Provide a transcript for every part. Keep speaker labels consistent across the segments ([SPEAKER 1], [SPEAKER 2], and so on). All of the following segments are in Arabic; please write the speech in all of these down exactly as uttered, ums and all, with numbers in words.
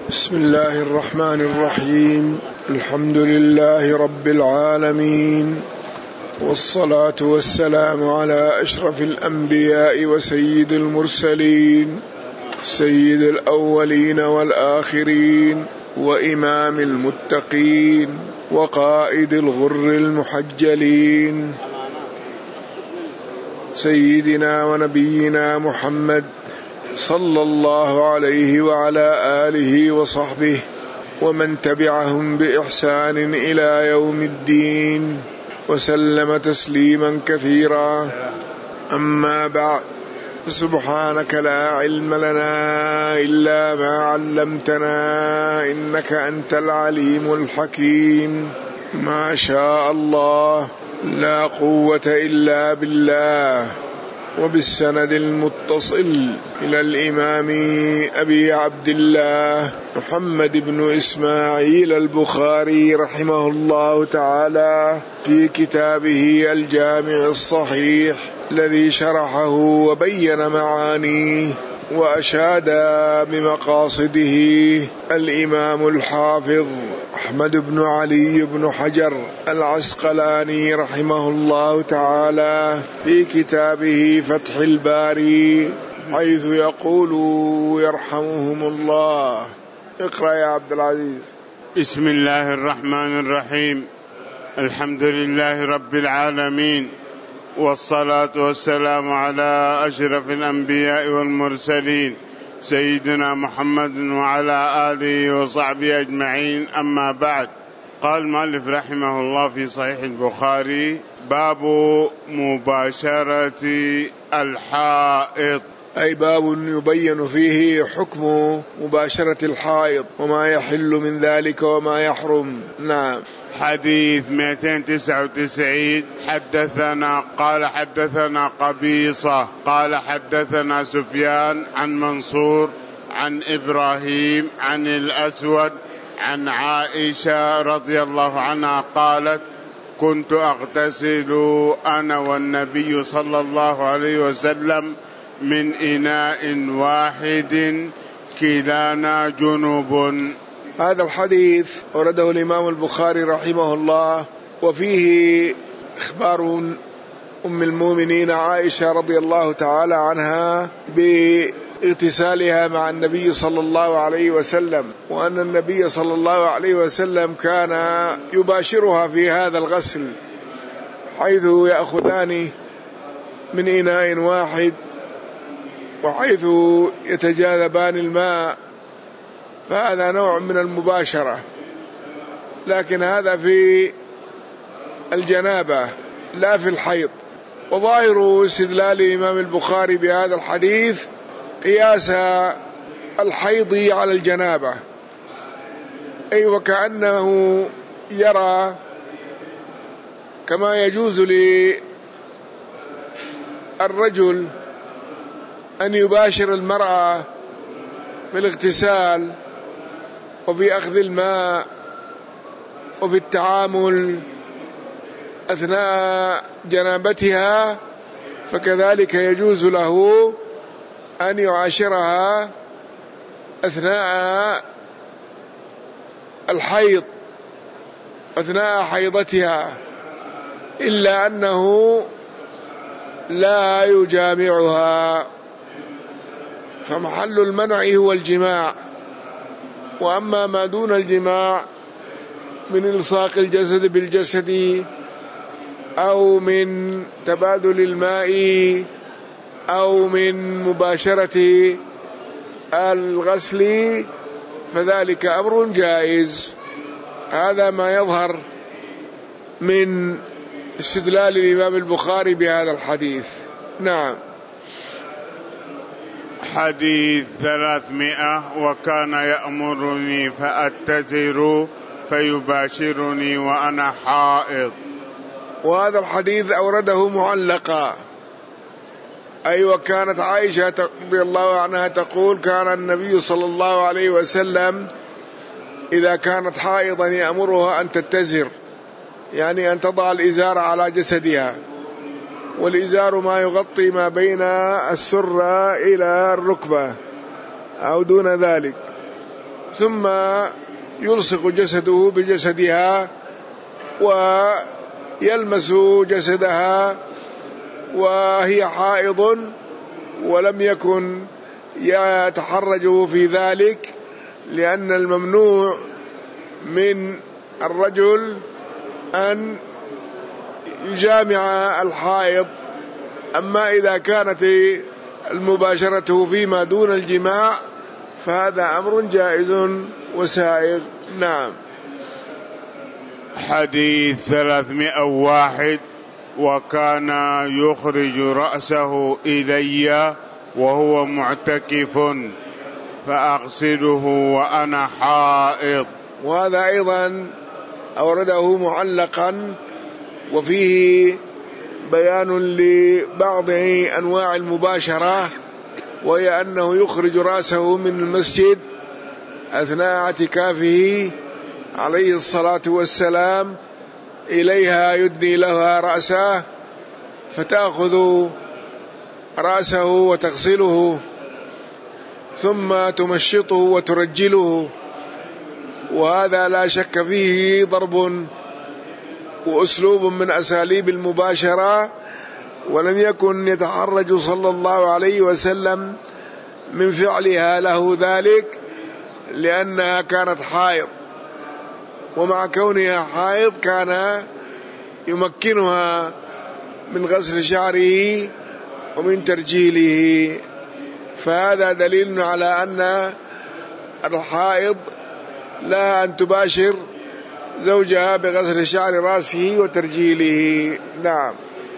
[SPEAKER 1] بسم الله الرحمن الرحيم. الحمد لله رب العالمين، والصلاة والسلام على أشرف الأنبياء وسيد المرسلين، سيد الأولين والآخرين، وإمام المتقين، وقائد الغر المحجلين، سيدنا ونبينا محمد صلى الله عليه وعلى آله وصحبه ومن تبعهم بإحسان إلى يوم الدين، وسلم تسليما كثيرا. أما بعد، سبحانك لا علم لنا إلا ما علمتنا إنك أنت العليم الحكيم. ما شاء الله، لا قوة إلا بالله. وبالسند المتصل إلى الإمام أبي عبد الله محمد بن إسماعيل البخاري رحمه الله تعالى في كتابه الجامع الصحيح الذي شرحه وبين معانيه وأشاد بمقاصده الإمام الحافظ أحمد بن علي بن حجر العسقلاني رحمه الله تعالى في كتابه فتح الباري، حيث يقول يرحمهم الله. اقرأ يا عبد العزيز.
[SPEAKER 2] بسم الله الرحمن الرحيم. الحمد لله رب العالمين، والصلاة والسلام على أشرف الأنبياء والمرسلين سيدنا محمد وعلى آله وصحبه أجمعين. أما بعد، قال المؤلف رحمه الله في صحيح البخاري: باب مباشرة الحائض،
[SPEAKER 1] أي باب يبين فيه حكم مباشرة الحائض وما يحل من ذلك وما يحرم. نعم.
[SPEAKER 2] حديث مئتين وتسعة وتسعين. حدثنا قال حدثنا قبيصة قال حدثنا سفيان عن منصور عن إبراهيم عن الأسود عن عائشة رضي الله عنها قالت: كنت أغتسل أنا والنبي صلى الله عليه وسلم من إناء واحد كلانا جنوب.
[SPEAKER 1] هذا الحديث أورده الإمام البخاري رحمه الله، وفيه إخبار أم المؤمنين عائشة رضي الله تعالى عنها باغتسالها مع النبي صلى الله عليه وسلم، وأن النبي صلى الله عليه وسلم كان يباشرها في هذا الغسل، حيث يأخذان من إناء واحد وحيث يتجاذبان الماء، فهذا نوع من المباشرة، لكن هذا في الجنابة لا في الحيض. وظاهر استدلال الإمام البخاري بهذا الحديث قياس الحيض على الجنابة، أي وكأنه يرى كما يجوز للرجل أن يباشر المرأة بالاغتسال وفي أخذ الماء وفي التعامل أثناء جنابتها، فكذلك يجوز له أن يعاشرها أثناء الحيض، أثناء حيضتها، إلا أنه لا يجامعها، فمحل المنع هو الجماع. وأما ما دون الجماع من إلصاق الجسد بالجسد أو من تبادل الماء أو من مباشرة الغسل فذلك أمر جائز. هذا ما يظهر من استدلال الإمام البخاري بهذا الحديث. نعم.
[SPEAKER 2] حديث ثلاثمائة. وكان يأمرني فأتزر فيباشرني وأنا حائض.
[SPEAKER 1] وهذا الحديث أورده معلقا، أي وكانت عائشة رضي الله عنها تقول: كان النبي صلى الله عليه وسلم إذا كانت حائضا يأمرها أن تتزر، يعني أن تضع الإزار على جسدها، والإزار ما يغطي ما بين السرة إلى الركبة أو دون ذلك، ثم يلصق جسده بجسدها ويلمس جسدها وهي حائض، ولم يكن يتحرج في ذلك، لأن الممنوع من الرجل أن يجامع الحائض. أما إذا كانت المباشرة فيما دون الجماع فهذا أمر جائز وسائغ. نعم.
[SPEAKER 2] حديث ثلاثمائة وواحد: وكان يخرج رأسه إلي وهو معتكف فأغسله وأنا حائض.
[SPEAKER 1] وهذا أيضا أورده معلقا، وفيه بيان لبعض أنواع المباشرة، وهي أنه يخرج رأسه من المسجد أثناء اعتكافه عليه الصلاة والسلام إليها، يدني لها رأسه فتأخذ رأسه وتغسله ثم تمشطه وترجله، وهذا لا شك فيه ضرب وأسلوب من أساليب المباشرة، ولم يكن يتحرج صلى الله عليه وسلم من فعلها له ذلك، لأنها كانت حائض، ومع كونها حائض كان يمكنها من غسل شعره ومن ترجيله. فهذا دليل على أن الحائض لا أن تباشر زوجها بغسل شعر رأسه وترجيله. نعم.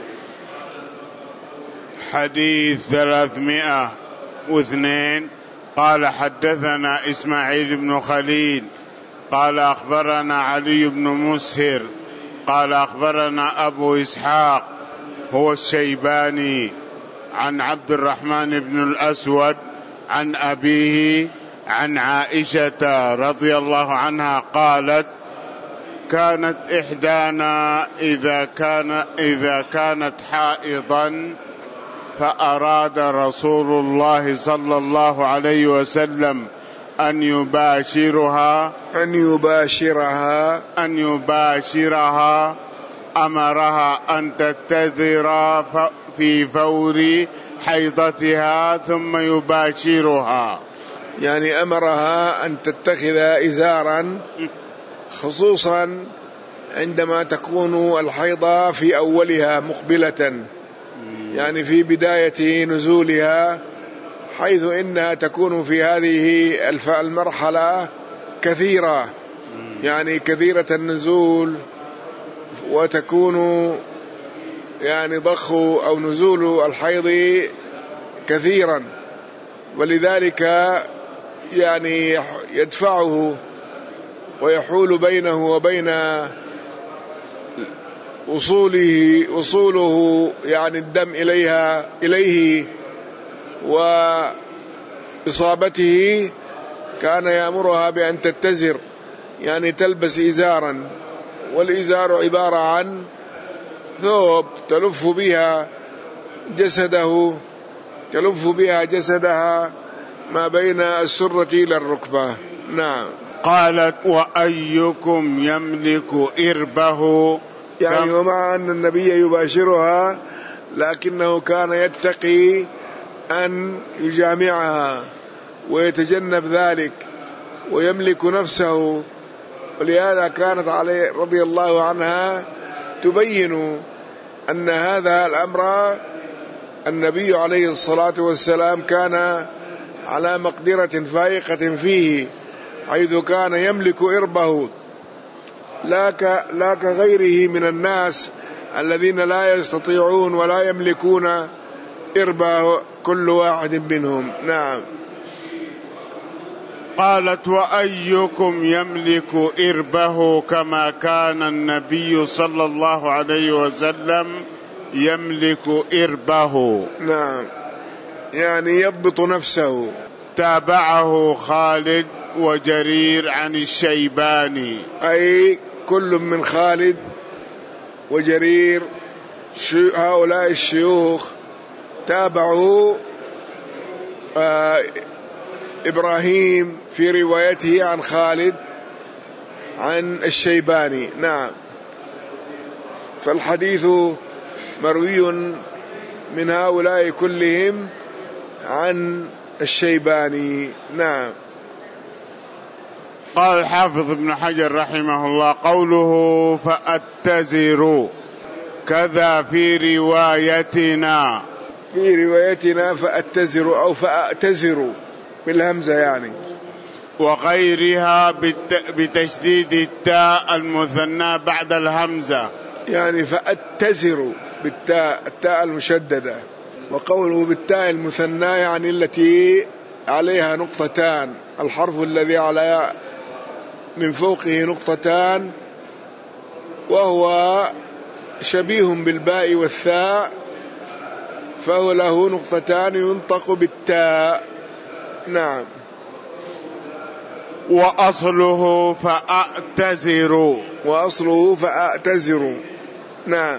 [SPEAKER 2] حديث ثلاثمائة واثنين: قال حدثنا إسماعيل بن خليل قال أخبرنا علي بن مسهر قال أخبرنا أبو إسحاق هو الشيباني عن عبد الرحمن بن الأسود عن أبيه عن عائشة رضي الله عنها قالت: كانت إحدانا إذا كان إذا كانت حائضا فأراد رسول الله صلى الله عليه وسلم أن يباشرها
[SPEAKER 1] أن يباشرها
[SPEAKER 2] أن يباشرها أمرها أن تتذر في فور حيضتها ثم يباشرها،
[SPEAKER 1] يعني أمرها أن تتخذ إزارا، خصوصا عندما تكون الحيضة في أولها مقبلة، يعني في بداية نزولها، حيث إنها تكون في هذه المرحلة كثيرة، يعني كثيرة النزول، وتكون يعني ضخ أو نزول الحيض كثيرا، ولذلك يعني يدفعه ويحول بينه وبين وصوله وصوله يعني الدم إليها إليه وإصابته. كان يأمرها بأن تتزر، يعني تلبس إزارا، والإزار عبارة عن ثوب تلف بها جسده تلف بها جسدها ما بين السرة إلى الركبة. نعم.
[SPEAKER 2] قالت: وأيكم يملك إربه؟
[SPEAKER 1] يعني ومع أن النبي يباشرها، لكنه كان يتقي أن يجامعها ويتجنب ذلك ويملك نفسه، ولهذا كانت عليه رضي الله عنها تبين أن هذا الأمر النبي عليه الصلاة والسلام كان على مقدرة فائقة فيه، حيث كان يملك إربه لا كغيره من الناس الذين لا يستطيعون ولا يملكون إربه كل واحد منهم. نعم.
[SPEAKER 2] قالت: وأيكم يملك إربه كما كان النبي صلى الله عليه وسلم يملك إربه؟
[SPEAKER 1] نعم، يعني يضبط نفسه.
[SPEAKER 2] تابعه خالد وجرير عن الشيباني،
[SPEAKER 1] أي كل من خالد وجرير هؤلاء الشيوخ تابعوا إبراهيم في روايته عن خالد عن الشيباني. نعم. فالحديث مروي من هؤلاء كلهم عن الشيباني. نعم.
[SPEAKER 2] قال الحافظ ابن حجر رحمه الله: قوله فأتزر كذا في روايتنا،
[SPEAKER 1] في روايتنا فأتزر أو فأتزر بالهمزة يعني،
[SPEAKER 2] وغيرها بتشديد التاء المثنى بعد الهمزة،
[SPEAKER 1] يعني فأتزر بالتاء التاء المشددة. وقوله بالتاء المثنى يعني التي عليها نقطتان، الحرف الذي على من فوقه نقطتان وهو شبيه بالباء والثاء، فهو له نقطتان ينطق بالتاء. نعم.
[SPEAKER 2] وأصله فأعتذر،
[SPEAKER 1] وأصله فأعتذر. نعم.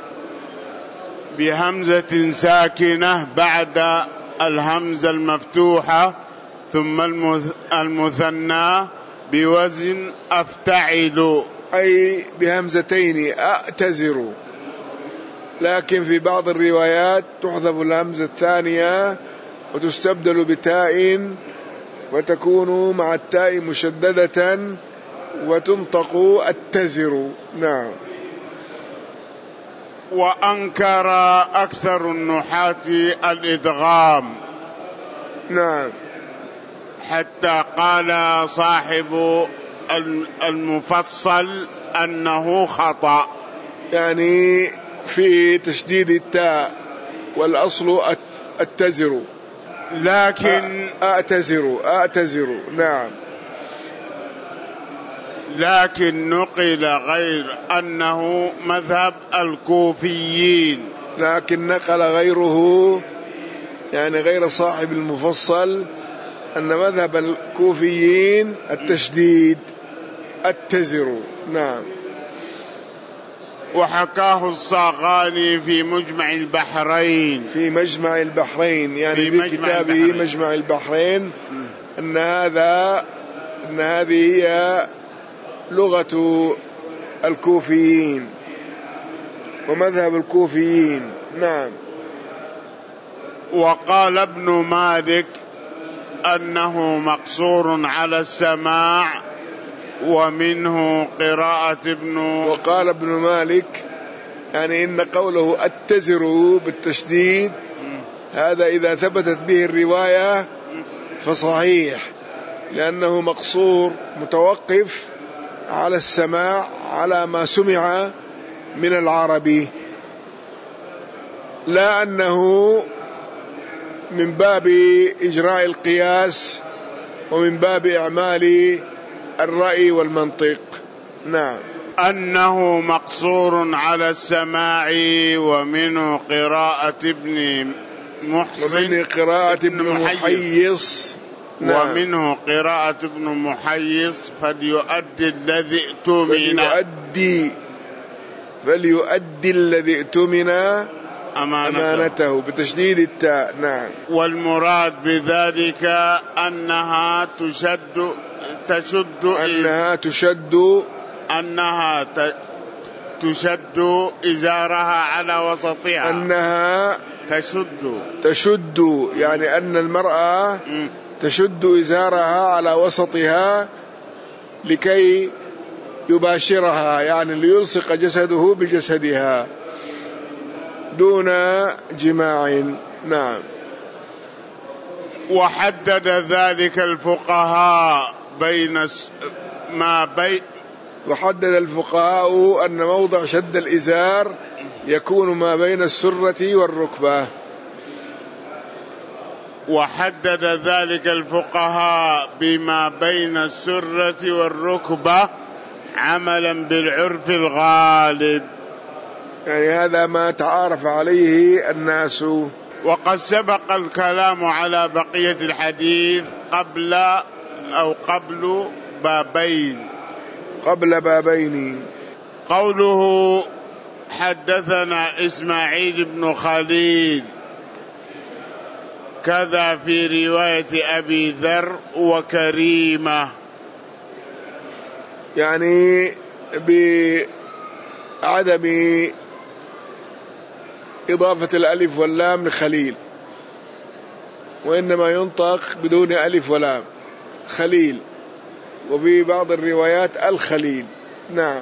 [SPEAKER 2] بهمزة ساكنة بعد الهمزة المفتوحة، ثم المثنى بوزن أفتعل،
[SPEAKER 1] أي بهمزتين أعتذر، لكن في بعض الروايات تحذف الهمزة الثانية وتستبدل بتاء وتكون مع التاء مشددة وتنطق أتزر. نعم.
[SPEAKER 2] وأنكر أكثر النحاة الإدغام.
[SPEAKER 1] نعم.
[SPEAKER 2] حتى قال صاحب المفصل أنه خطأ،
[SPEAKER 1] يعني في تشديد التاء والأصل أتزر،
[SPEAKER 2] لكن
[SPEAKER 1] أعتذر أعتذر. نعم.
[SPEAKER 2] لكن نقل غير أنه مذهب الكوفيين،
[SPEAKER 1] لكن نقل غيره يعني غير صاحب المفصل أن مذهب الكوفيين التشديد أتزر. نعم.
[SPEAKER 2] وحكاه الصاغاني في مجمع البحرين،
[SPEAKER 1] في مجمع البحرين يعني في, في كتابه البحرين. مجمع البحرين أن هذا أن هذه هي لغة الكوفيين ومذهب الكوفيين. نعم.
[SPEAKER 2] وقال ابن مالك أنه مقصور على السماع، ومنه قراءة ابن
[SPEAKER 1] وقال ابن مالك يعني إن قوله أتزر بالتشديد هذا إذا ثبتت به الرواية فصحيح، لأنه مقصور متوقف على السماع على ما سمع من العربي، لا أنه من باب إجراء القياس ومن باب إعمال الرأي والمنطق. نعم.
[SPEAKER 2] أنه مقصور على السماع، ومنه قراءة ابن محصن،
[SPEAKER 1] ومنه قراءة ابن محيص. نعم.
[SPEAKER 2] ومنه قراءة ابن محيص فليؤدي الذي اؤتمن،
[SPEAKER 1] فليؤدي فليؤدي الذي اؤتمن أمانته. أمانته بتشديد التاء. نعم.
[SPEAKER 2] والمراد بذلك أنها تشد تشد
[SPEAKER 1] أنها تشد
[SPEAKER 2] أنها ت... تشد إزارها على وسطها،
[SPEAKER 1] أنها
[SPEAKER 2] تشد
[SPEAKER 1] تشد يعني أن المرأة م. تشد إزارها على وسطها لكي يباشرها، يعني ليلصق جسده بجسدها دون جماع. نعم.
[SPEAKER 2] وحدد ذلك الفقهاء بين ما بين
[SPEAKER 1] وحدد الفقهاء أن موضع شد الإزار يكون ما بين السرة والركبة.
[SPEAKER 2] وحدد ذلك الفقهاء بما بين السرة والركبة عملا بالعرف الغالب،
[SPEAKER 1] يعني هذا ما تعارف عليه الناس.
[SPEAKER 2] وقد سبق الكلام على بقية الحديث قبل أو قبل بابين
[SPEAKER 1] قبل بابين.
[SPEAKER 2] قوله حدثنا إسماعيل بن خليل وكذا في رواية أبي ذر وكريمة،
[SPEAKER 1] يعني بعدم إضافة الألف واللام لخليل، وإنما ينطق بدون ألف ولام خليل، وفي بعض الروايات الخليل. نعم.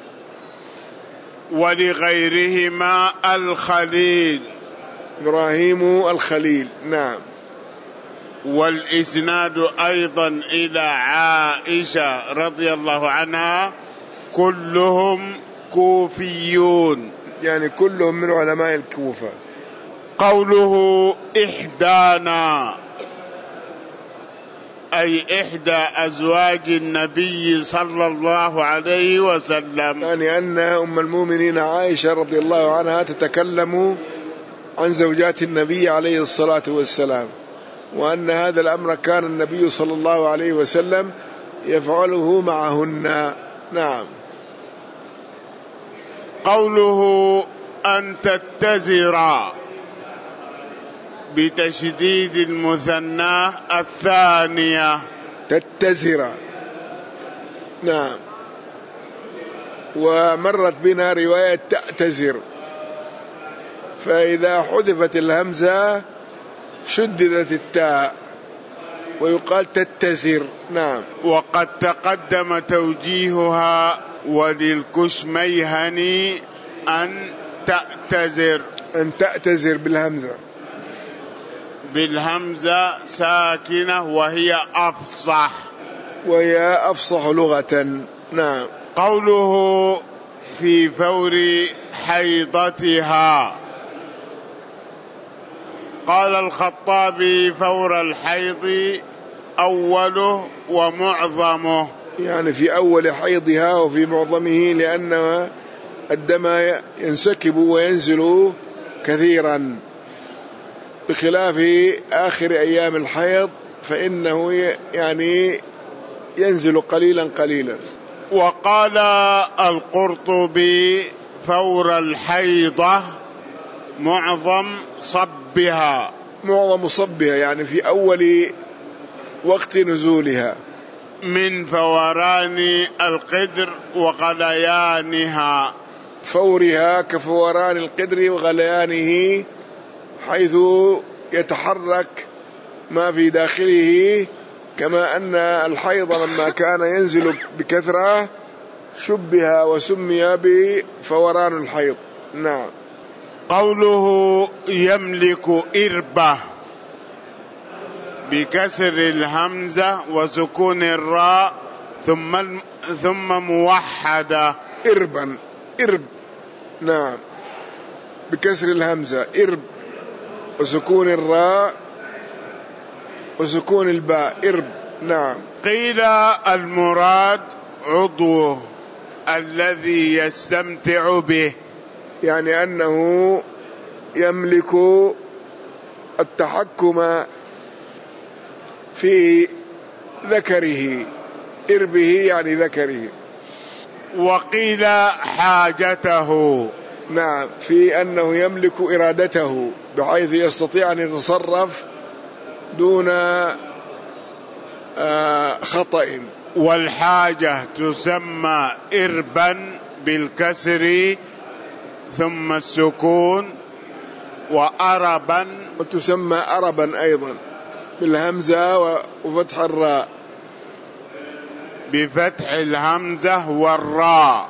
[SPEAKER 2] ولغيرهما الخليل،
[SPEAKER 1] إبراهيم الخليل. نعم.
[SPEAKER 2] والإسناد أيضا إلى عائشة رضي الله عنها كلهم كوفيون،
[SPEAKER 1] يعني كلهم من علماء الكوفة.
[SPEAKER 2] قوله إحدانا أي إحدى أزواج النبي صلى الله عليه وسلم،
[SPEAKER 1] يعني أن أم المؤمنين عائشة رضي الله عنها تتكلم عن زوجات النبي عليه الصلاة والسلام، وأن هذا الأمر كان النبي صلى الله عليه وسلم يفعله معهن. نعم.
[SPEAKER 2] قوله أن تتزرا بتشديد المثنى الثانية،
[SPEAKER 1] تتزرا. نعم. ومرت بنا رواية تأتزر، فإذا حذفت الهمزة شددت التاء ويقال تتزر. نعم.
[SPEAKER 2] وقد تقدم توجيهها وللكشميهني أن تأتزر،
[SPEAKER 1] أن تأتزر بالهمزة،
[SPEAKER 2] بالهمزة ساكنة وهي أفصح،
[SPEAKER 1] وهي أفصح لغة. نعم.
[SPEAKER 2] قوله في فور حيضتها، قال الخطابي فور الحيض أوله ومعظمه،
[SPEAKER 1] يعني في أول حيضها وفي معظمه، لأن الدم ينسكب وينزل كثيرا، بخلاف آخر أيام الحيض فإنه يعني ينزل قليلا قليلا.
[SPEAKER 2] وقال القرطبي فور الحيضة معظم صبها،
[SPEAKER 1] معظم صبها يعني في أول وقت نزولها،
[SPEAKER 2] من فوران القدر وغليانها،
[SPEAKER 1] فورها كفوران القدر وغليانه، حيث يتحرك ما في داخله، كما أن الحيض لما كان ينزل بكثرة شبه وسمي بفوران الحيض. نعم.
[SPEAKER 2] قوله يملك إربة بكسر الهمزة وسكون الراء ثم ثم موحدة،
[SPEAKER 1] إربا، إرب. نعم. بكسر الهمزة إرب، وسكون الراء وسكون الباء إرب. نعم.
[SPEAKER 2] قيل المراد عضوه الذي يستمتع به،
[SPEAKER 1] يعني أنه يملك التحكم في ذكره، إربه يعني ذكره.
[SPEAKER 2] وقيل حاجته،
[SPEAKER 1] نعم، في أنه يملك إرادته بحيث يستطيع أن يتصرف دون خطأ.
[SPEAKER 2] والحاجة تسمى إربا بالكسر ثم السكون، وأربا،
[SPEAKER 1] وتسمى أربا أيضا بالهمزة وفتح الراء،
[SPEAKER 2] بفتح الهمزة والراء.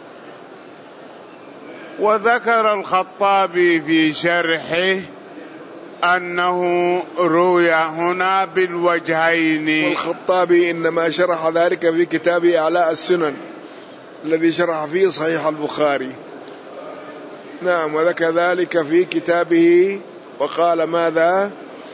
[SPEAKER 2] وذكر الخطابي في شرحه أنه روي هنا بالوجهين،
[SPEAKER 1] والخطابي إنما شرح ذلك في كتابه أعلاء السنن الذي شرح فيه صحيح البخاري. نعم. وذكر ذلك في كتابه وقال ماذا؟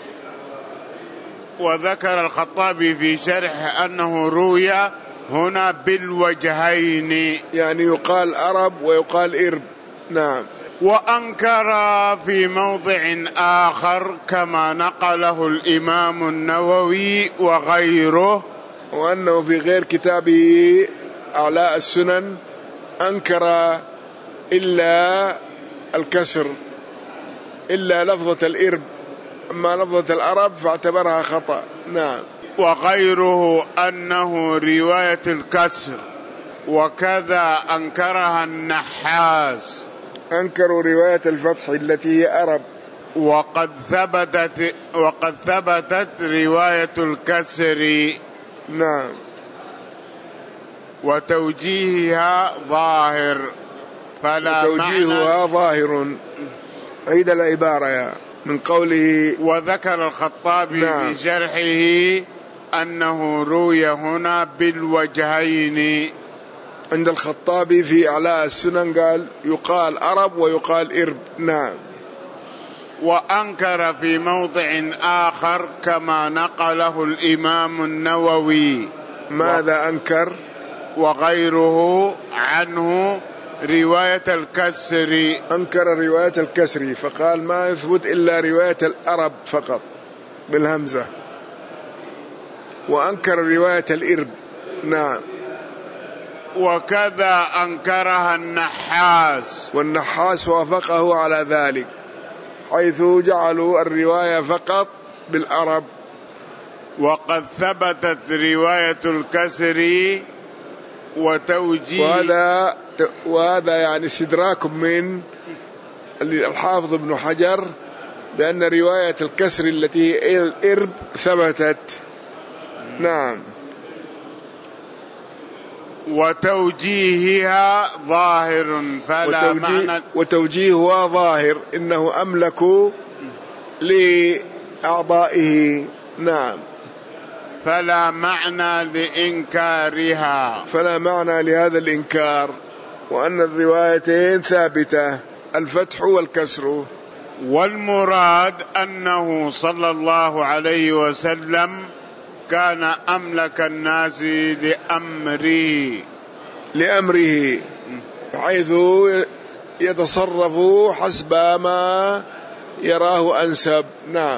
[SPEAKER 2] وذكر الخطابي في شرحه أنه روي هنا بالوجهين،
[SPEAKER 1] يعني يقال أرب ويقال إرب. نعم.
[SPEAKER 2] وأنكر في موضع آخر كما نقله الإمام النووي وغيره،
[SPEAKER 1] وأنه في غير كتابه أعلاء السنن أنكر إلا الكسر، إلا لفظة الإرب أما لفظة الأرب فاعتبرها خطأ. نعم.
[SPEAKER 2] وغيره أنه رواية الكسر، وكذا أنكرها النحاس.
[SPEAKER 1] أنكروا رواية الفتح التي هي أرب.
[SPEAKER 2] وقد ثبتت وقد ثبتت رواية الكسر.
[SPEAKER 1] نعم.
[SPEAKER 2] وتوجيهها ظاهر فلا
[SPEAKER 1] وتوجيهها ظاهر. عيد العبارة يا من قوله.
[SPEAKER 2] وذكر الخطابي
[SPEAKER 1] نعم.
[SPEAKER 2] في شرحه أنه روي هنا بالوجهين.
[SPEAKER 1] عند الخطابي في إعلاء السنن قال يقال أرب ويقال إرب. نعم.
[SPEAKER 2] وأنكر في موضع آخر كما نقله الإمام النووي.
[SPEAKER 1] ماذا أنكر؟
[SPEAKER 2] وغيره عنه رواية الكسر.
[SPEAKER 1] أنكر رواية الكسر فقال ما يثبت إلا رواية الأرب فقط بالهمزة، وأنكر رواية الإرب. نعم.
[SPEAKER 2] وكذا أنكرها النحاس،
[SPEAKER 1] والنحاس وافقه على ذلك، حيث جعلوا الرواية فقط بالأرب.
[SPEAKER 2] وقد ثبتت رواية الكسر وتوجيه.
[SPEAKER 1] وهذا وهذا يعني استدراك من الحافظ ابن حجر بأن رواية الكسر التي هي الإرب ثبتت. نعم.
[SPEAKER 2] وتوجيهها ظاهر فلا
[SPEAKER 1] وتوجيه
[SPEAKER 2] معنى.
[SPEAKER 1] وتوجيهها ظاهر إنه أملك لأعضائه. نعم.
[SPEAKER 2] فلا معنى لإنكارها.
[SPEAKER 1] فلا معنى لهذا الإنكار، وأن الروايتين ثابتة الفتح والكسر.
[SPEAKER 2] والمراد أنه صلى الله عليه وسلم كان أملك الناس لأمره
[SPEAKER 1] لأمره حيث يتصرف حسب ما يراه أنسب. نعم.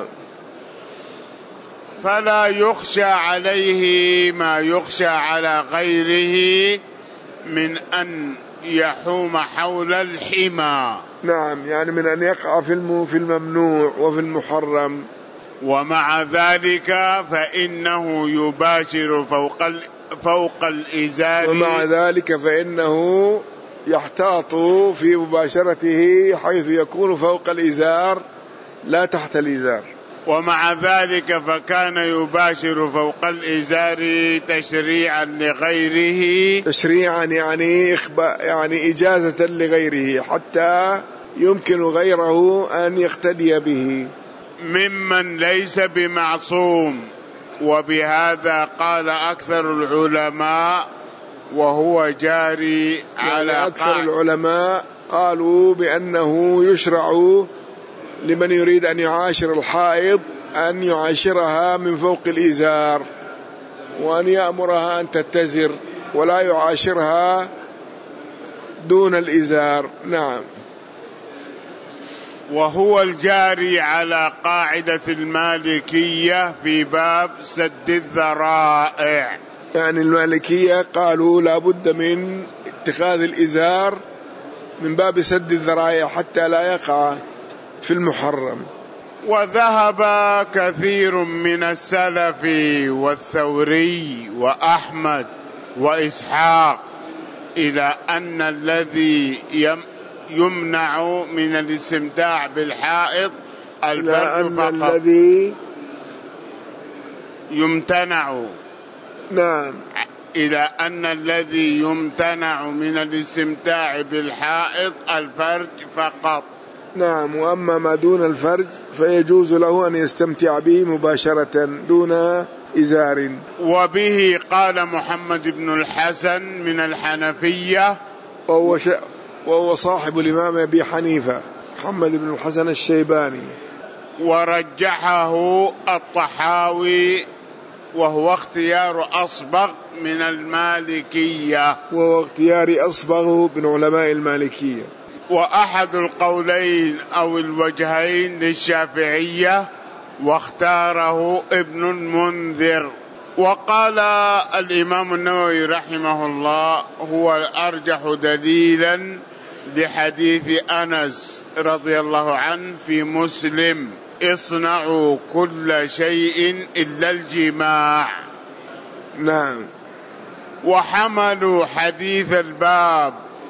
[SPEAKER 2] فلا يخشى عليه ما يخشى على غيره من أن يحوم حول الحمى.
[SPEAKER 1] نعم، يعني من أن يقع في الممنوع وفي المحرم.
[SPEAKER 2] ومع ذلك فإنه يباشر فوق فوق الإزار.
[SPEAKER 1] ومع ذلك فإنه يحتاط في مباشرته حيث يكون فوق الإزار لا تحت الإزار.
[SPEAKER 2] ومع ذلك فكان يباشر فوق الإزار تشريعا لغيره.
[SPEAKER 1] تشريعا يعني إخبار، يعني إجازة لغيره حتى يمكن غيره أن يقتدي به
[SPEAKER 2] ممن ليس بمعصوم. وبهذا قال أكثر العلماء وهو جاري
[SPEAKER 1] يعني
[SPEAKER 2] على
[SPEAKER 1] أكثر
[SPEAKER 2] قاعدة.
[SPEAKER 1] العلماء قالوا بأنه يشرع لمن يريد أن يعاشر الحائض أن يعاشرها من فوق الإزار، وأن يأمرها أن تتزر ولا يعاشرها دون الإزار. نعم.
[SPEAKER 2] وهو الجاري على قاعدة المالكية في باب سد الذرائع.
[SPEAKER 1] يعني المالكية قالوا لا بد من اتخاذ الإزار من باب سد الذرائع حتى لا يقع في المحرم.
[SPEAKER 2] وذهب كثير من السلف والثوري وأحمد وإسحاق إلى أن الذي يمنع من الاستمتاع بالحائض الفرج فقط.
[SPEAKER 1] الذي
[SPEAKER 2] يمتنع.
[SPEAKER 1] نعم.
[SPEAKER 2] إلى أن الذي يمتنع من الاستمتاع بالحائض الفرج فقط.
[SPEAKER 1] نعم. وأما ما دون الفرج فيجوز له أن يستمتع به مباشرة دون إزار.
[SPEAKER 2] وبه قال محمد بن الحسن من الحنفية،
[SPEAKER 1] وهو, ش... وهو صاحب الإمام أبي حنيفة محمد بن الحسن الشيباني.
[SPEAKER 2] ورجحه الطحاوي وهو اختيار أصبغ من المالكية.
[SPEAKER 1] وهو اختيار أصبغ من علماء المالكية.
[SPEAKER 2] وأحد القولين أو الوجهين للشافعية، واختاره ابن المنذر. وقال الإمام النووي رحمه الله هو الأرجح دليلا لحديث أنس رضي الله عنه في مسلم اصنعوا كل شيء إلا الجماع.
[SPEAKER 1] نعم.
[SPEAKER 2] وحملوا حديث الباب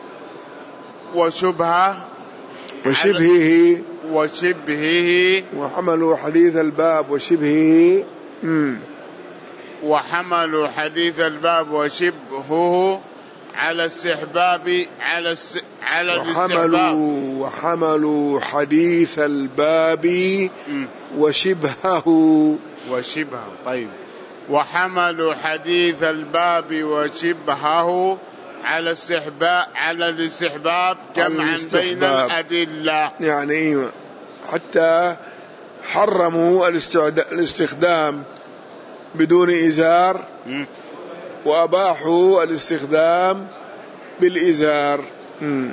[SPEAKER 2] وشبهه
[SPEAKER 1] وشبهه
[SPEAKER 2] وشبهه
[SPEAKER 1] وحملوا حديث الباب وشبهه مم.
[SPEAKER 2] وحملوا حديث الباب وشبهه على استحباب على الس... على الاستحباب.
[SPEAKER 1] وحملوا وحملوا حديث الباب
[SPEAKER 2] م.
[SPEAKER 1] وشبهه
[SPEAKER 2] وشبهه طيب. وحملوا حديث الباب وشبهه على استحباب على الاستحباب جمعا بين الأدلة.
[SPEAKER 1] يعني ايوه، حتى حرموا الاستخدام بدون إزار
[SPEAKER 2] م.
[SPEAKER 1] وأباحوا الاستخدام بالإزار. م.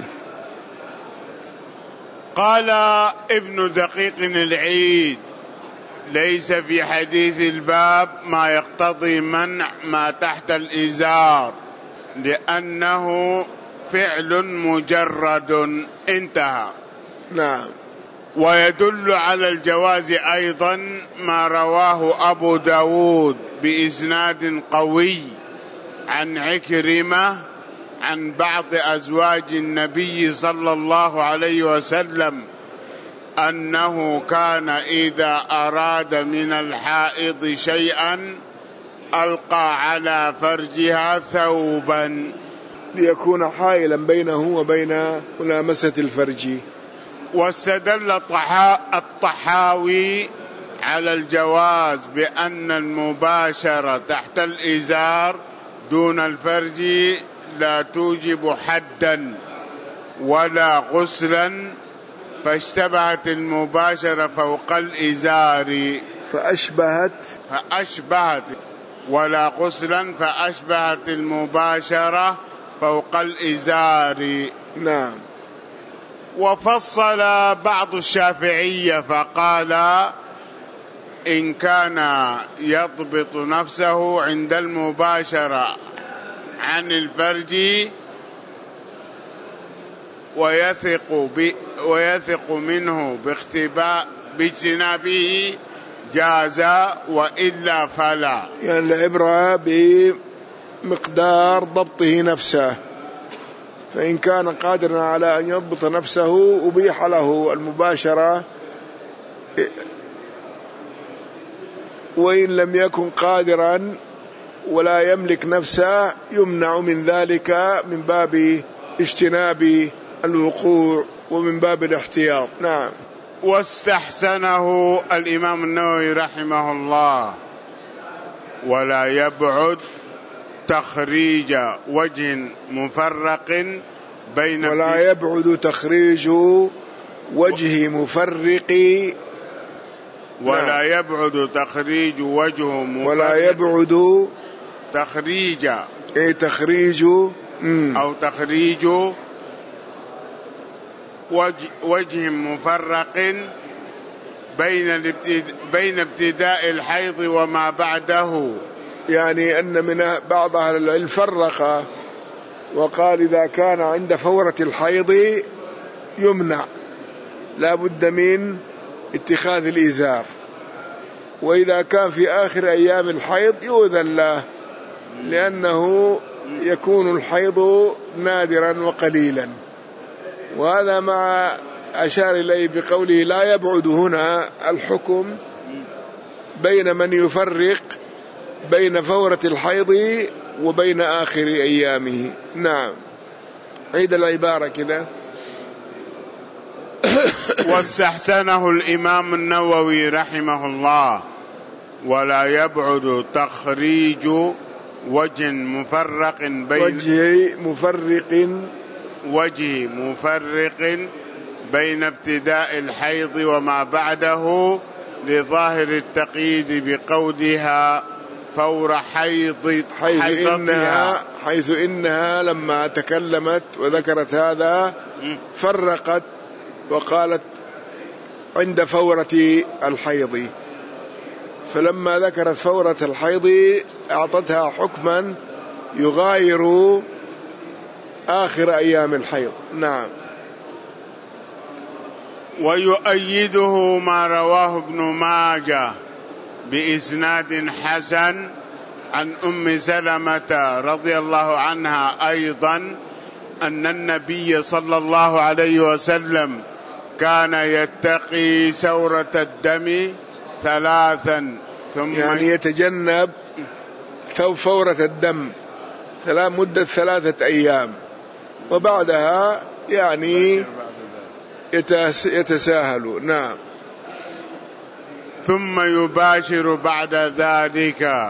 [SPEAKER 2] قال ابن دقيق العيد: ليس في حديث الباب ما يقتضي منع ما تحت الإزار لأنه فعل مجرد. انتهى.
[SPEAKER 1] نعم.
[SPEAKER 2] ويدل على الجواز أيضا ما رواه أبو داود بإسناد قوي عن عكرمة عن بعض أزواج النبي صلى الله عليه وسلم أنه كان إذا أراد من الحائض شيئا ألقى على فرجها ثوبا
[SPEAKER 1] ليكون حائلا بينه وبين ملامسة الفرج.
[SPEAKER 2] واستدل الطحاوي على الجواز بأن المباشرة تحت الإزار دون الفرج لا توجب حدا ولا غسلا، فاشتبهت المباشرة فوق الإزار
[SPEAKER 1] فأشبهت
[SPEAKER 2] فأشبهت ولا غسلا فأشبهت المباشرة فوق الإزار.
[SPEAKER 1] نعم.
[SPEAKER 2] وفصل بعض الشافعية فقال: إن كان يضبط نفسه عند المباشرة عن الفرج ويثق, ويثق منه باختباء باجتنابه جاز، وإلا فلا.
[SPEAKER 1] يعني العبرة بمقدار ضبطه نفسه، فإن كان قادرا على أن يضبط نفسه أبيح له المباشرة، وإن لم يكن قادرا ولا يملك نفسه يمنع من ذلك من باب اجتناب الوقوع ومن باب الاحتياط. نعم.
[SPEAKER 2] واستحسنه الإمام النووي رحمه الله: ولا يبعد تخريج وجه مفرق بين
[SPEAKER 1] ولا يبعد تخريج وجه مفرق
[SPEAKER 2] ولا يبعد تخريج وجه مفرق
[SPEAKER 1] ولا يبعد
[SPEAKER 2] تخريج
[SPEAKER 1] اي تخريج
[SPEAKER 2] أو تخريج وجه, وجه مفرق بين بين ابتداء الحيض وما بعده.
[SPEAKER 1] يعني أن من بعض أهل العلم فرق وقال إذا كان عند فورة الحيض يمنع، لا بد من اتخاذ الإزار، وإذا كان في آخر أيام الحيض يؤذن له لأنه يكون الحيض نادرا وقليلا. وهذا ما أشار إليه بقوله لا يبعد هنا الحكم بين من يفرق بين فورة الحيض وبين آخر أيامه. نعم. عيد العبارة كذا.
[SPEAKER 2] واستحسنه الإمام النووي رحمه الله: ولا يبعد تخريج وجه مفرق بين
[SPEAKER 1] وجه مفرق
[SPEAKER 2] وجه مفرق بين ابتداء الحيض وما بعده لظاهر التقييد بقولها فور حيض
[SPEAKER 1] حيث إنها, حيث إنها لما تكلمت وذكرت هذا فرقت وقالت عند فورة الحيض، فلما ذكرت فورة الحيض أعطتها حكما يغاير آخر أيام الحيض. نعم.
[SPEAKER 2] ويؤيده ما رواه ابن ماجه بإسناد حسن عن أم سلمة رضي الله عنها أيضا أن النبي صلى الله عليه وسلم كان يتقي سورة الدم ثلاثا ثم
[SPEAKER 1] يعني يتجنب فورة الدم مدة ثلاثة أيام، وبعدها يعني يتساهل. نعم.
[SPEAKER 2] ثم يباشر بعد ذلك،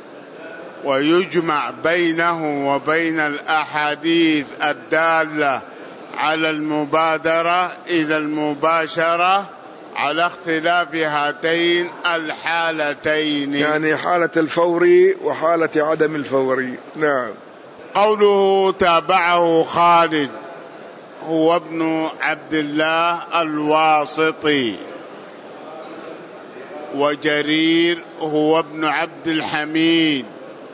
[SPEAKER 2] ويجمع بينه وبين الأحاديث الدالة على المبادرة إلى المباشرة على اختلاف هاتين الحالتين،
[SPEAKER 1] يعني حالة الفوري وحالة عدم الفوري. نعم.
[SPEAKER 2] قوله تابعه خالد هو ابن عبد الله الواسطي، وجرير هو ابن عبد الحميد،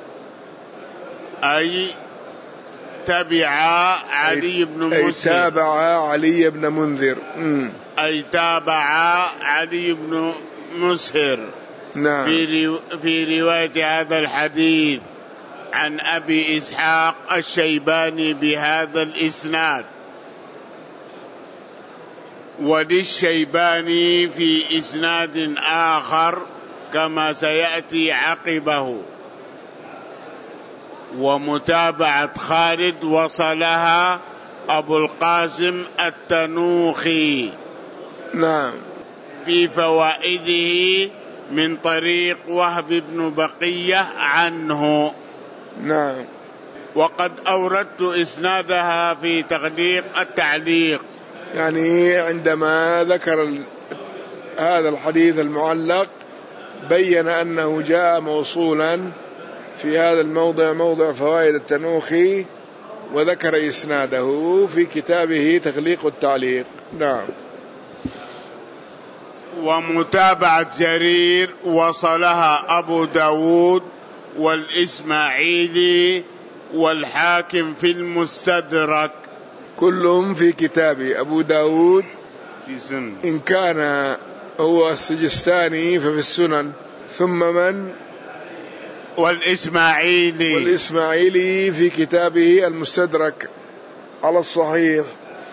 [SPEAKER 2] أي تبع علي بن مسهر،
[SPEAKER 1] أي تابع علي بن منذر،
[SPEAKER 2] أي تابع علي بن مسهر.
[SPEAKER 1] نعم.
[SPEAKER 2] في, رو... في رواية هذا الحديث عن أبي إسحاق الشيباني بهذا الإسناد، وللشيباني في إسناد آخر كما سيأتي عقبه. ومتابعة خالد وصلها أبو القاسم التنوخي
[SPEAKER 1] نعم
[SPEAKER 2] في فوائده من طريق وهب بن بقية عنه.
[SPEAKER 1] نعم.
[SPEAKER 2] وقد أوردت إسنادها في تغليق التعليق،
[SPEAKER 1] يعني عندما ذكر هذا الحديث المعلق بين أنه جاء موصولا في هذا الموضع، موضع فوائد التنوخي، وذكر إسناده في كتابه تغليق التعليق. نعم.
[SPEAKER 2] ومتابعة جرير وصلها أبو داود والإسماعيلي والحاكم في المستدرك،
[SPEAKER 1] كلهم في كتاب أبو داود
[SPEAKER 2] في سنن،
[SPEAKER 1] إن كان هو السجستاني ففي السنن، ثم من؟
[SPEAKER 2] والإسماعيلي
[SPEAKER 1] والإسماعيلي في كتابه المستدرك على الصحيح،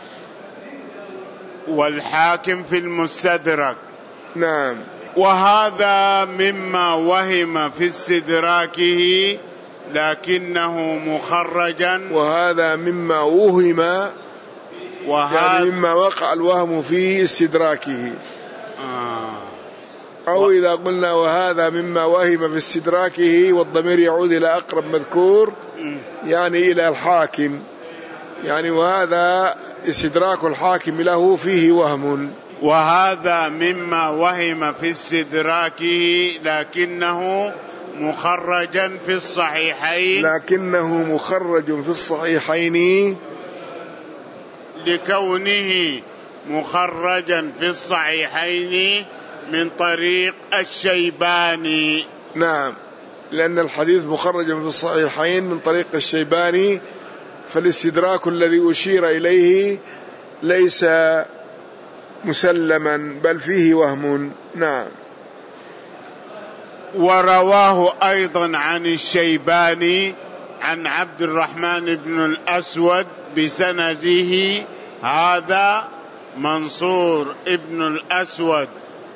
[SPEAKER 2] والحاكم في المستدرك.
[SPEAKER 1] نعم.
[SPEAKER 2] وهذا مما وهم في استدراكه لكنه مخرجا،
[SPEAKER 1] وهذا مما وهم،
[SPEAKER 2] وهذا
[SPEAKER 1] يعني مما وقع الوهم في استدراكه.
[SPEAKER 2] آه.
[SPEAKER 1] أو
[SPEAKER 2] و...
[SPEAKER 1] إذا قلنا وهذا مما وهم في استدراكه والضمير يعود إلى أقرب مذكور، يعني إلى الحاكم، يعني وهذا استدراك الحاكم له فيه وهم.
[SPEAKER 2] وهذا مما وهم في استدراكه لكنه مخرجا في الصحيحين،
[SPEAKER 1] لكنه مخرج في الصحيحين
[SPEAKER 2] لكونه مخرجا في الصحيحين من طريق الشيباني.
[SPEAKER 1] نعم، لأن الحديث مخرج في الصحيحين من طريق الشيباني، فالاستدراك الذي أشير إليه ليس مسلما بل فيه وهم. نعم.
[SPEAKER 2] ورواه أيضا عن الشيباني عن عبد الرحمن بن الأسود بسنده هذا منصور ابن الأسود،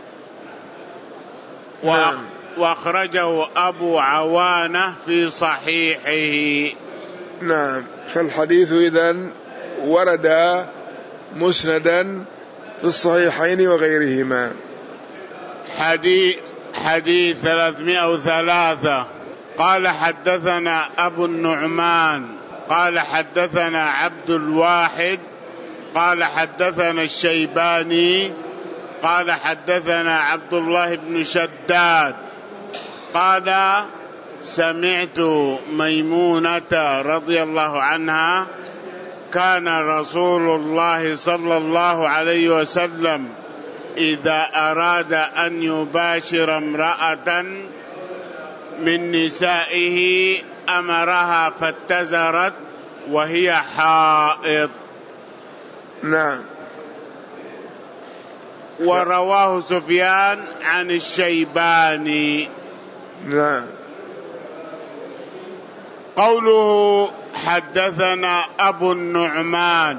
[SPEAKER 1] نعم.
[SPEAKER 2] وأخرجه أبو عوانة في صحيحه.
[SPEAKER 1] نعم. فالحديث إذن ورد مسندا في الصحيحين وغيرهما.
[SPEAKER 2] حديث حديث ثلاثمائة وثلاثة. قال حدثنا أبو النعمان قال حدثنا عبد الواحد قال حدثنا الشيباني قال حدثنا عبد الله بن شداد قال سمعت ميمونة رضي الله عنها كان رسول الله صلى الله عليه وسلم إذا أراد أن يباشر امرأة من نسائه أمرها فاتزرت وهي حائض.
[SPEAKER 1] نعم.
[SPEAKER 2] ورواه سفيان عن الشيباني.
[SPEAKER 1] نعم.
[SPEAKER 2] قوله حدثنا أبو النعمان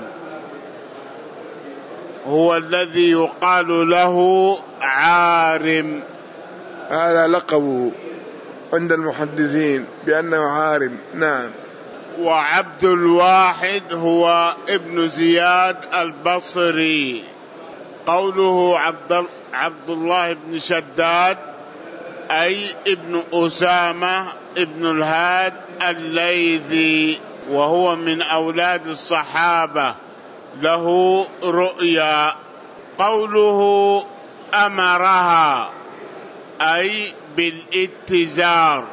[SPEAKER 2] هو الذي يقال له عارم،
[SPEAKER 1] هذا لقبه عند المحدثين بأنه عارم. نعم.
[SPEAKER 2] وعبد الواحد هو ابن زياد البصري. قوله عبد, عبد الله بن شداد أي ابن أسامة ابن الهاد الليثي، وهو من أولاد الصحابة، له رؤيا. قوله أمرها أي بالاتزار،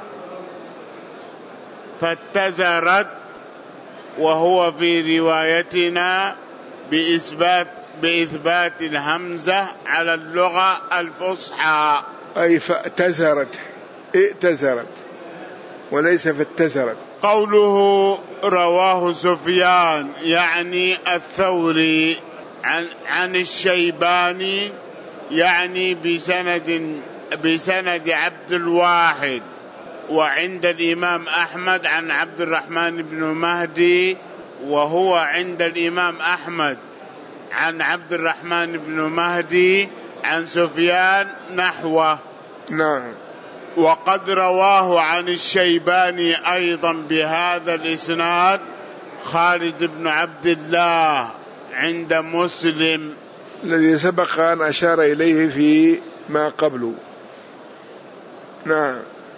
[SPEAKER 2] فاتزرت، وهو في روايتنا بإثبات بإثبات الهمزة على اللغة الفصحى،
[SPEAKER 1] أي فاتزرت، ائتزرت وليس فاتزرت.
[SPEAKER 2] قوله رواه سفيان يعني الثوري عن, عن الشيباني يعني بسند بسند عبد الواحد. وعند الإمام أحمد عن عبد الرحمن بن مهدي، وهو عند الإمام أحمد عن عبد الرحمن بن مهدي عن سفيان نحوه.
[SPEAKER 1] نعم.
[SPEAKER 2] وقد رواه عن الشيباني أيضا بهذا الإسناد خالد بن عبد الله عند مسلم،
[SPEAKER 1] الذي سبق أن أشار إليه في ما قبله. نعم.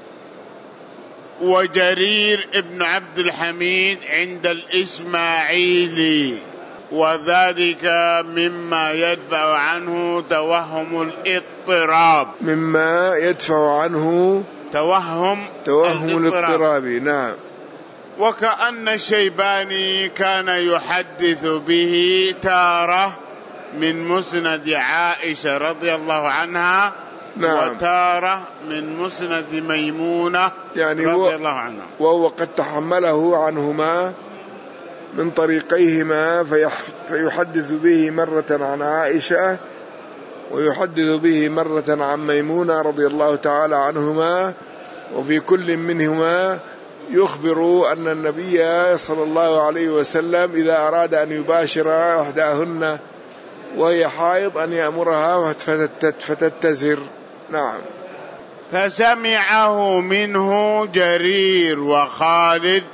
[SPEAKER 2] وجرير ابن عبد الحميد عند الإسماعيلي، وذلك مما يدفع عنه توهم الاضطراب،
[SPEAKER 1] مما يدفع عنه
[SPEAKER 2] توهم
[SPEAKER 1] توهم الاضطراب. نعم.
[SPEAKER 2] وكأن الشيباني كان يحدث به تارة من مسند عائشة رضي الله عنها،
[SPEAKER 1] نعم.
[SPEAKER 2] وتارة من مسند ميمونة
[SPEAKER 1] يعني
[SPEAKER 2] رضي الله عنها،
[SPEAKER 1] وهو قد تحمله عنهما من طريقيهما، فيحدث به مرة عن عائشة ويحدث به مرة عن ميمونة رضي الله تعالى عنهما، وفي كل منهما يخبر أن النبي صلى الله عليه وسلم إذا أراد أن يباشر إحداهن وهي حائض أن يأمرها فتتزر. نعم.
[SPEAKER 2] فسمعه منه جرير وخالد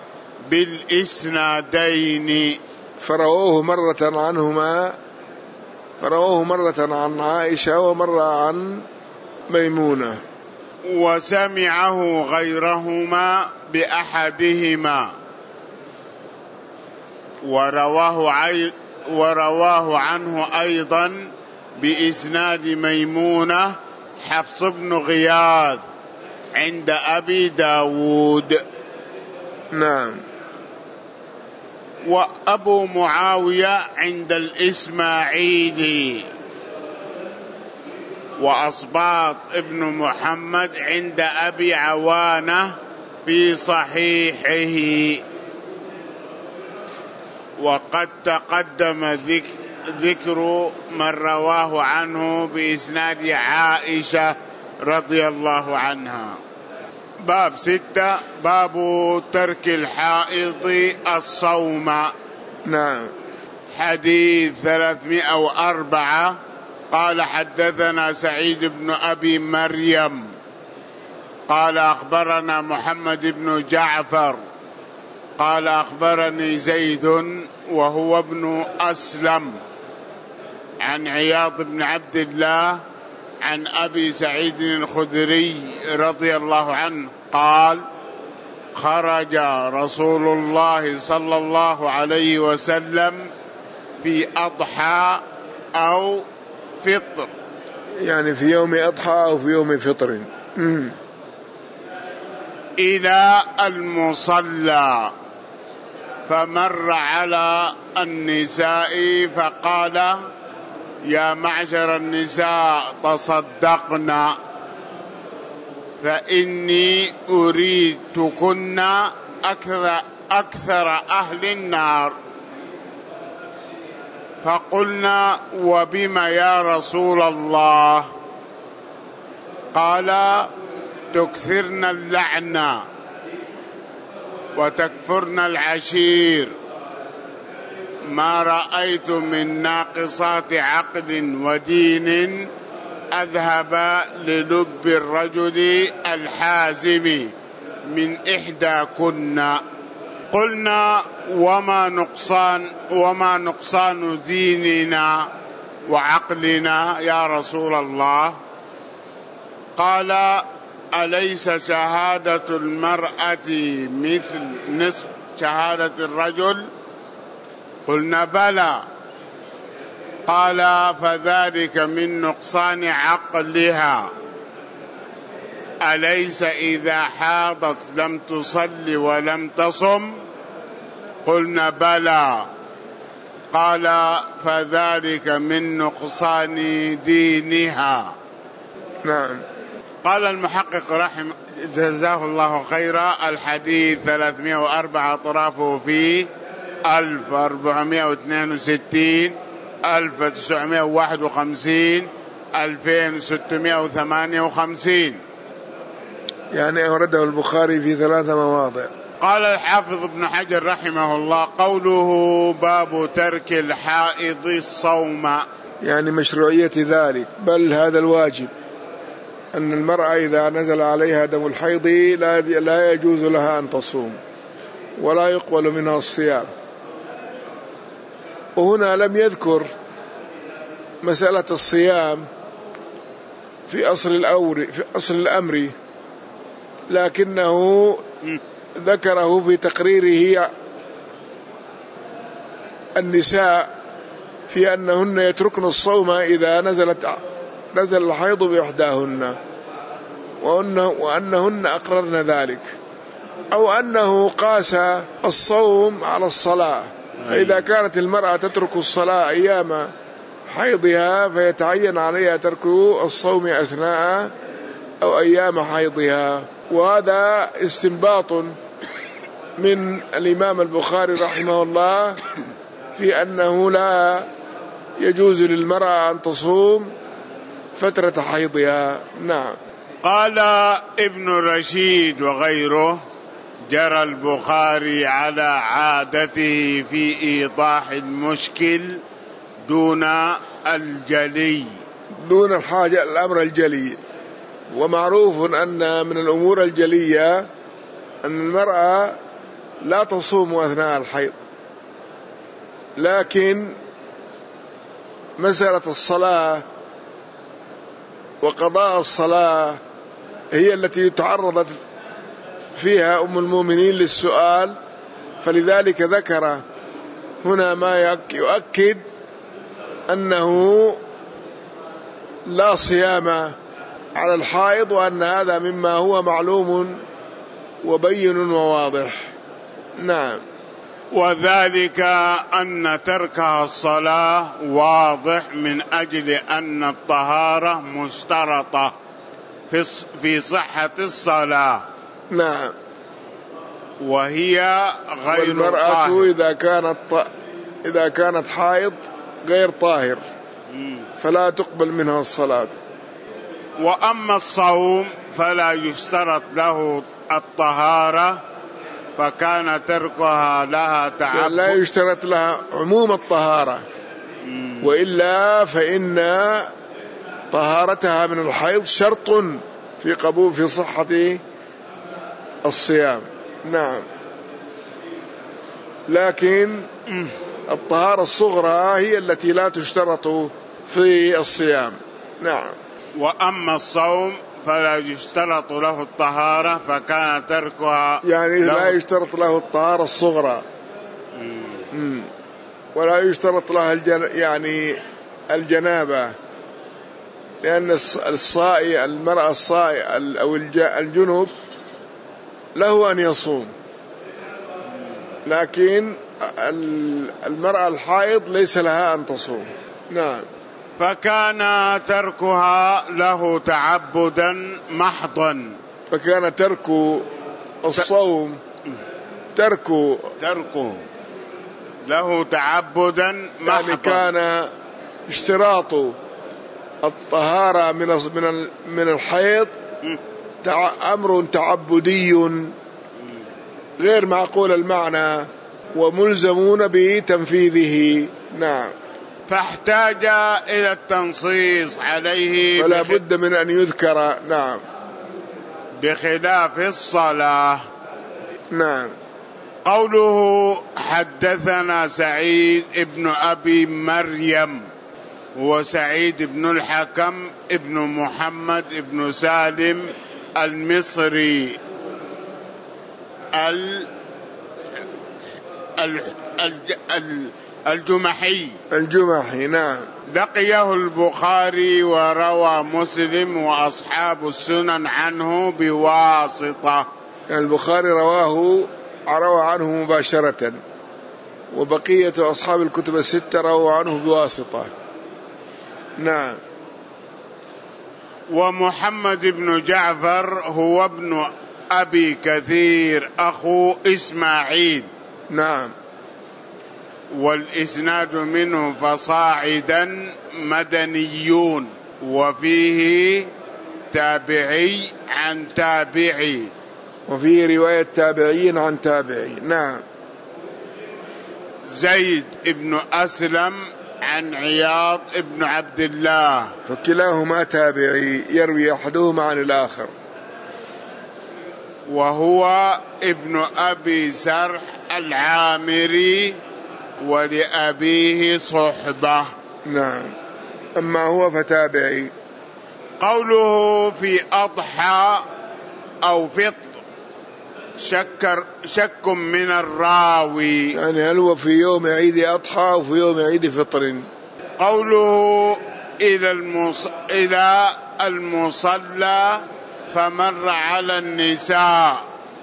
[SPEAKER 2] بالإسنادين،
[SPEAKER 1] فرووه مرة عنهما، فرووه مرة عن عائشة ومرة عن ميمونة.
[SPEAKER 2] وسمعه غيرهما بأحدهما، ورواه عي ورواه عنه أيضا بإسناد ميمونة حفص بن غياث عند أبي داود.
[SPEAKER 1] نعم.
[SPEAKER 2] وأبو معاوية عند الإسماعيلي، وأصباط ابن محمد عند أبي عوانة في صحيحه. وقد تقدم ذكر من رواه عنه بإسناد عائشة رضي الله عنها. باب ستة، باب ترك الحائض الصوم.
[SPEAKER 1] نعم.
[SPEAKER 2] حديث ثلاثمائة وأربعة. قال حدثنا سعيد بن أبي مريم قال أخبرنا محمد بن جعفر قال أخبرني زيد وهو ابن أسلم عن عياض بن عبد الله عن أبي سعيد الخدري رضي الله عنه قال خرج رسول الله صلى الله عليه وسلم في أضحى أو فطر،
[SPEAKER 1] يعني في يوم أضحى أو في يوم فطر، مم.
[SPEAKER 2] إلى المصلى، فمر على النساء فقال يا معشر النساء تصدقنا فإني أريدكن أكثر, أكثر أهل النار. فقلنا وبما يا رسول الله؟ قال تكثرن اللعنة وتكفرن العشير، ما رأيت من ناقصات عقل ودين أذهب للب الرجل الحازم من إحداكن. قلنا وما نقصان وما نقصان ديننا وعقلنا يا رسول الله؟ قال أليس شهادة المرأة مثل نصف شهادة الرجل؟ قلنا بلى. قال فذلك من نقصان عقلها. أليس إذا حاضت لم تصل ولم تصم؟ قلنا بلى. قال فذلك من نقصان دينها.
[SPEAKER 1] نعم.
[SPEAKER 2] قال المحقق رحمه جزاه الله خيرا: الحديث ثلاثمائة وأربعة أطرافه فيه ألف وأربعمائة واثنين وستين، ألف وتسعمائة وواحد وخمسين، ألفين وستمائة وثمانية وخمسين،
[SPEAKER 1] يعني أورده البخاري في ثلاث مواضع.
[SPEAKER 2] قال الحافظ ابن حجر رحمه الله: قوله باب ترك الحائض الصوم،
[SPEAKER 1] يعني مشروعية ذلك، بل هذا الواجب، أن المرأة إذا نزل عليها دم الحيض لا يجوز لها أن تصوم ولا يقبل منها الصيام. وهنا لم يذكر مسألة الصيام في أصل الأمر في أصل الأمر، لكنه ذكره في تقريره النساء في أنهن يتركن الصوم إذا نزلت نزل الحيض بإحداهن، وأنهن أقررن ذلك، أو أنه قاس الصوم على الصلاة، فإذا كانت المرأة تترك الصلاة أيام حيضها فيتعين عليها ترك الصوم أثناء أو أيام حيضها. وهذا استنباط من الإمام البخاري رحمه الله في أنه لا يجوز للمرأة أن تصوم فترة حيضها. نعم.
[SPEAKER 2] قال ابن رشيد وغيره: جرى البخاري على عادته في إيضاح المشكل دون الجلي،
[SPEAKER 1] دون الحاجة الأمر الجلي. ومعروف أن من الأمور الجلية أن المرأة لا تصوم أثناء الحيض، لكن مسألة الصلاة وقضاء الصلاة هي التي تعرضت فيها أم المؤمنين للسؤال، فلذلك ذكر هنا ما يؤكد أنه لا صيام على الحائض، وأن هذا مما هو معلوم وبين وواضح. نعم.
[SPEAKER 2] وذلك أن تركها الصلاة واضح من أجل أن الطهارة مشترطة في صحة الصلاة.
[SPEAKER 1] نعم.
[SPEAKER 2] وهي غير
[SPEAKER 1] والمرأة
[SPEAKER 2] طاهر
[SPEAKER 1] إذا كانت إذا كانت حائض غير طاهر فلا تقبل منها الصلاة.
[SPEAKER 2] وأما الصوم فلا يشترط له الطهارة، فكان تركها لها تعبد،
[SPEAKER 1] لا يشترط لها عموم الطهارة، وإلا فإن طهارتها من الحيض شرط في قبول في صحة الصيام. نعم. لكن الطهارة الصغرى هي التي لا تشترط في الصيام. نعم.
[SPEAKER 2] وأما الصوم فلا يشترط له الطهارة، فكان تركها
[SPEAKER 1] يعني لا يشترط له الطهارة الصغرى، مم. ولا يشترط لها الجن... يعني الجنابة، لأن الصائي المرأة الصائي أو الجنوب له أن يصوم، لكن المرأة الحائض ليس لها أن تصوم. نعم.
[SPEAKER 2] فكان تركها له تعبدا محضا،
[SPEAKER 1] فكان ترك الصوم ترك
[SPEAKER 2] تركه له تعبدا محضا.
[SPEAKER 1] يعني كان اشتراط الطهارة من من من الحيض أمر تعبدي غير معقول المعنى وملزمون بتنفيذه. نعم.
[SPEAKER 2] فاحتاج إلى التنصيص عليه
[SPEAKER 1] ولا بد من أن يذكر. نعم.
[SPEAKER 2] بخلاف الصلاة.
[SPEAKER 1] نعم.
[SPEAKER 2] قوله حدثنا سعيد ابن أبي مريم وسعيد بن الحكم ابن محمد ابن سالم المصري ال ال ال الجمحي
[SPEAKER 1] الجمحي. نعم.
[SPEAKER 2] لقيه البخاري وروى مسلم وأصحاب السنن عنه بواسطة.
[SPEAKER 1] البخاري رواه روى عنه مباشرة، وبقية أصحاب الكتب الستة رووا عنه بواسطة. نعم.
[SPEAKER 2] ومحمد بن جعفر هو ابن أبي كثير أخو إسماعيل.
[SPEAKER 1] نعم.
[SPEAKER 2] والإسناد منه فصاعدا مدنيون، وفيه تابعي عن تابعي،
[SPEAKER 1] وفيه رواية تابعين عن تابعي. نعم.
[SPEAKER 2] زيد بن أسلم عن عياض بن عبد الله،
[SPEAKER 1] فكلاهما تابعي يروي أحدهما عن الآخر.
[SPEAKER 2] وهو ابن أبي سرح العامري ولأبيه صحبة.
[SPEAKER 1] نعم. أما هو فتابعي.
[SPEAKER 2] قوله في أضحى أو فطر شكر شك من الراوي،
[SPEAKER 1] يعني هل هو في يوم عيد أضحى أو في يوم عيد فطر.
[SPEAKER 2] قوله إلى المص... إلى المصلى فمر على النساء،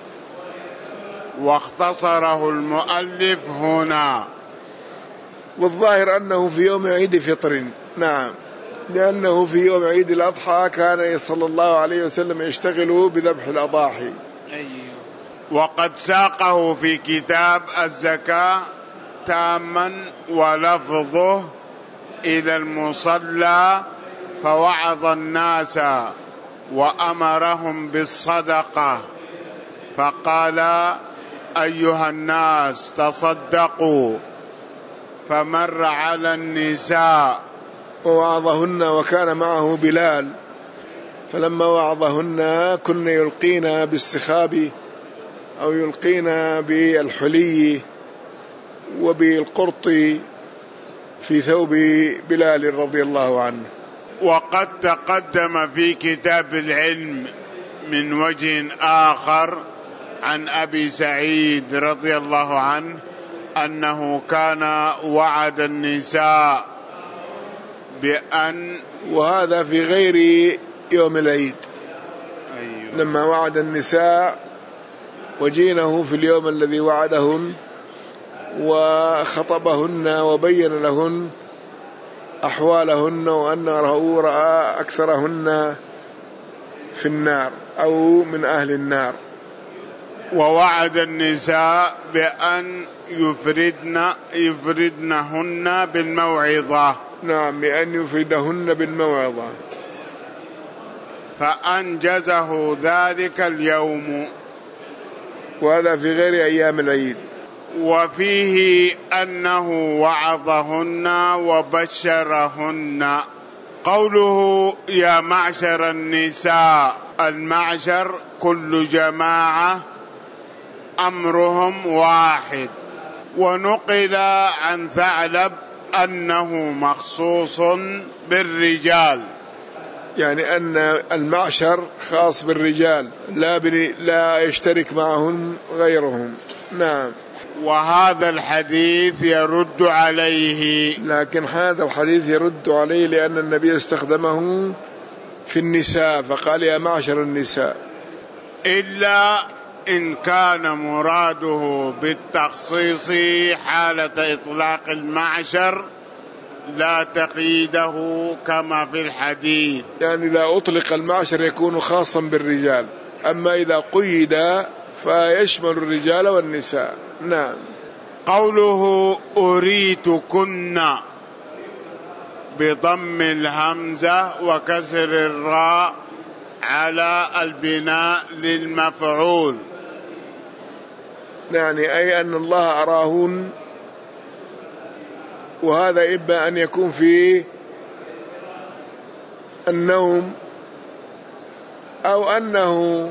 [SPEAKER 2] واختصره المؤلف هنا.
[SPEAKER 1] والظاهر أنه في يوم عيد فطر. نعم. لأنه في يوم عيد الأضحى كان صلى الله عليه وسلم يشتغل بذبح الأضاحي.
[SPEAKER 2] وقد ساقه في كتاب الزكاة تاما ولفظه إلى المصلى فوعظ الناس وأمرهم بالصدقة فقال أيها الناس تصدقوا، فمر على النساء
[SPEAKER 1] ووعظهن، وكان معه بلال، فلما وعظهن كن يلقين باستخاب أو يلقين بالحلي وبالقرط في ثوب بلال رضي الله عنه.
[SPEAKER 2] وقد تقدم في كتاب العلم من وجه آخر عن أبي سعيد رضي الله عنه أنه كان وعد النساء بأن،
[SPEAKER 1] وهذا في غير يوم العيد. أيوة. لما وعد النساء وجينه في اليوم الذي وعدهن وخطبهن وبين لهن أحوالهن وأنه رأى أكثرهن في النار أو من أهل النار.
[SPEAKER 2] ووعد النساء بأن يفردن يفردنهن بالموعظة.
[SPEAKER 1] نعم، بأن يفردهن بالموعظة.
[SPEAKER 2] فأنجزه ذلك اليوم،
[SPEAKER 1] وهذا في غير أيام العيد.
[SPEAKER 2] وفيه أنه وعظهن وبشرهن. قوله يا معشر النساء، المعشر كل جماعة أمرهم واحد. ونقل عن ثعلب أنه مخصوص بالرجال،
[SPEAKER 1] يعني أن المعشر خاص بالرجال، لا لا يشترك معهم غيرهم. نعم.
[SPEAKER 2] وهذا الحديث يرد عليه،
[SPEAKER 1] لكن هذا الحديث يرد عليه لأن النبي استخدمه في النساء فقال يا معشر النساء،
[SPEAKER 2] إلا إن كان مراده بالتخصيص حالة إطلاق المعشر لا تقييده كما في الحديث.
[SPEAKER 1] يعني إذا أطلق المعشر يكون خاصا بالرجال، أما إذا قيد فيشمل الرجال والنساء. نعم.
[SPEAKER 2] قوله أريتكن بضم الهمزة وكسر الراء على البناء للمفعول،
[SPEAKER 1] يعني أي أن الله أراهن، وهذا إما أن يكون في النوم أو أنه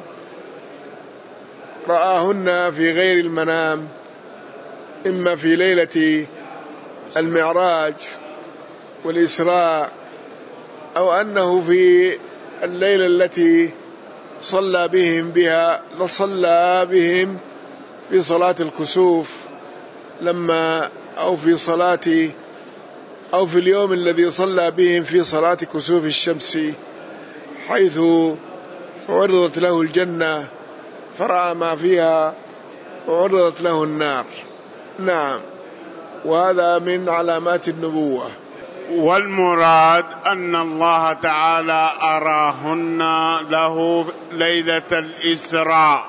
[SPEAKER 1] رآهن في غير المنام، إما في ليلة المعراج والإسراء، أو أنه في الليلة التي صلى بهم بها صلى بهم في صلاة الكسوف لما أو في صلاة أو في اليوم الذي صلى بهم في صلاة كسوف الشمس، حيث عرضت له الجنة فرأى ما فيها وعرضت له النار. نعم، وهذا من علامات النبوة.
[SPEAKER 2] والمراد أن الله تعالى أراهن له ليلة الإسراء.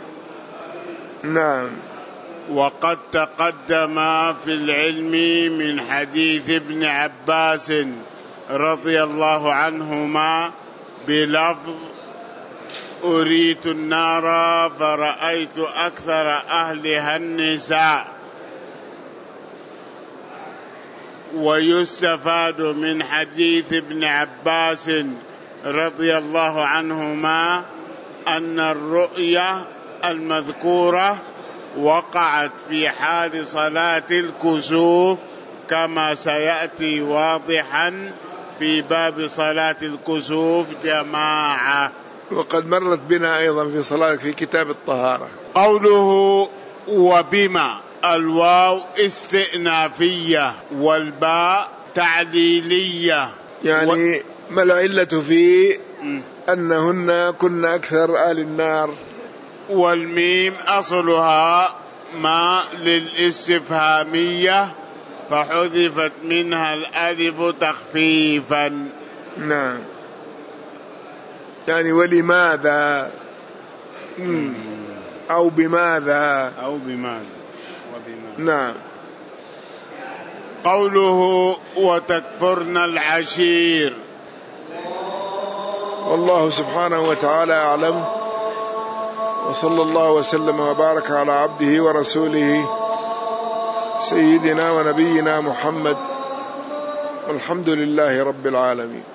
[SPEAKER 1] نعم.
[SPEAKER 2] وقد تقدم في العلم من حديث ابن عباس رضي الله عنهما بلفظ أريت النار فرأيت أكثر أهلها النساء. ويستفاد من حديث ابن عباس رضي الله عنهما أن الرؤيا المذكورة وقعت في حال صلاة الكسوف كما سيأتي واضحا في باب صلاة الكسوف جماعة،
[SPEAKER 1] وقد مرت بنا أيضا في صلاة في كتاب الطهارة.
[SPEAKER 2] قوله وبما، الواو استئنافية والباء تعليلية،
[SPEAKER 1] يعني ما العلة في أنهن كن أكثر أهل النار.
[SPEAKER 2] والميم أصلها ما للاستفهامية فحذفت منها الألف تخفيفا.
[SPEAKER 1] نعم، يعني ولماذا أو بماذا
[SPEAKER 2] أو بماذا وبماذا.
[SPEAKER 1] نعم.
[SPEAKER 2] قوله وتكفرن العشير.
[SPEAKER 1] والله سبحانه وتعالى أعلم، وصلى الله وسلم وبارك على عبده ورسوله سيدنا ونبينا محمد، والحمد لله رب العالمين.